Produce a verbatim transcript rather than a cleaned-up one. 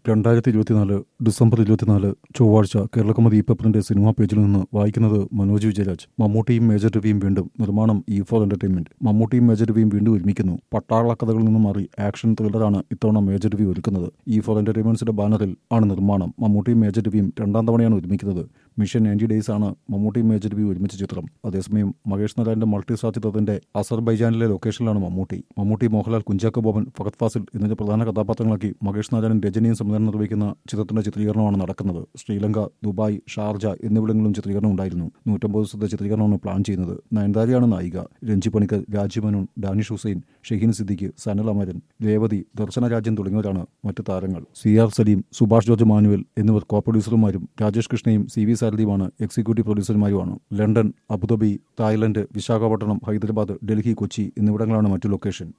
രണ്ടായിരത്തി ഇരുപത്തിനാല് ഡിസംബർ ഇരുപത്തിനാല് ചൊവ്വാഴ്ച കേരളകൗമുദി പേപ്പറിന്റെ സിനിമാ പേജിൽ നിന്ന് വായിക്കുന്നത് മനോജ് വിജയരാജ്. മമ്മൂട്ടിയും മേജർ രവിയും വീണ്ടും നിർമ്മാണം ഇ ഫോർ എന്റർടൈൻമെന്റ്. മമ്മൂട്ടിയും മേജർ രവിയും വീണ്ടും ഒരുമിക്കുന്നു. പട്ടാള കഥകളിൽ നിന്നും മാറി ആക്ഷൻ ത്രില്ലറാണ് ഇത്തവണ മേജർ രവി ഒരുക്കുന്നത്. ഇ ഫോർ എന്റർടൈൻമെന്റ്സിന്റെ ബാനറിൽ ആണ് നിർമ്മാണം. മമ്മൂട്ടിയും മേജർ രവിയും രണ്ടാം തവണയാണ് ഒരുമിക്കുന്നത്. മിഷൻ നയൻറ്റി ഡേയ്സ് ആണ് മമ്മൂട്ടിയും മേജർ രവിയും ഒരുമിച്ച ചിത്രം. അതേസമയം മഹേഷ് നാരായണന്റെ മൾട്ടി സ്റ്റാർ ചിത്രത്തിന്റെ അസർബൈജാനിലെ ലൊക്കേഷനിലാണ് മമ്മൂട്ടി. മമ്മൂട്ടി, മോഹൻലാൽ, കുഞ്ചാക്കോ ബോബൻ, ഫഹദ് ഫാസിൽ എന്നിവ പ്രധാന കഥാപാത്രങ്ങളാക്കി മഹേഷ് നാരായണൻ രജനിയും സംവിധാനം നിർവഹിക്കുന്ന ചിത്രത്തിന്റെ ചിത്രീകരണമാണ് നടക്കുന്നത്. ശ്രീലങ്ക, ദുബായ്, ഷാർജ എന്നിവിടങ്ങളിലും ചിത്രീകരണം ഉണ്ടായിരുന്നു. നൂറ്റമ്പത് ദിവസത്തെ ചിത്രീകരണമാണ് പ്ലാൻ ചെയ്യുന്നത്. നയൻതാരയാണ് നായിക. രഞ്ജി പണിക്കർ, രാജീവ് മേനോൻ, ഡാനിഷ് ഹുസൈൻ, ഷഹീൻ സിദ്ദിഖ്, സനൽ അമരൻ, രേവതി, ദർശന രാജൻ തുടങ്ങിയവരാണ് മറ്റ് താരങ്ങൾ. സി ആർ സലീം, സുഭാഷ് ജോർജ് മാനുവൽ എന്നിവർ കോ പ്രൊഡ്യൂസർമാരും രാജേഷ് കൃഷ്ണയും സി വി സാരഥിയുമാണ് എക്സിക്യൂട്ടീവ് പ്രൊഡ്യൂസർമാരുമാണ്. London, Abu Dhabi, Thailand, Visakhapatnam, Hyderabad, Delhi, Kochi എന്നിവിടങ്ങളാണ് മറ്റു ലൊക്കേഷൻ.